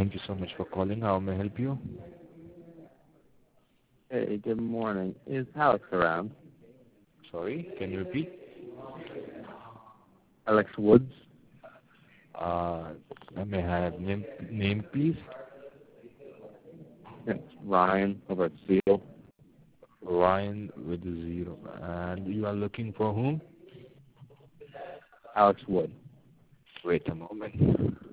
Thank you so much for calling. How may I help you? Hey, good morning. Is Alex around? Sorry, can you repeat? Alex Woods? May I have name, please? It's Ryan over at Seal. Ryan with a zero. And you are looking for whom? Alex Wood. Wait a moment.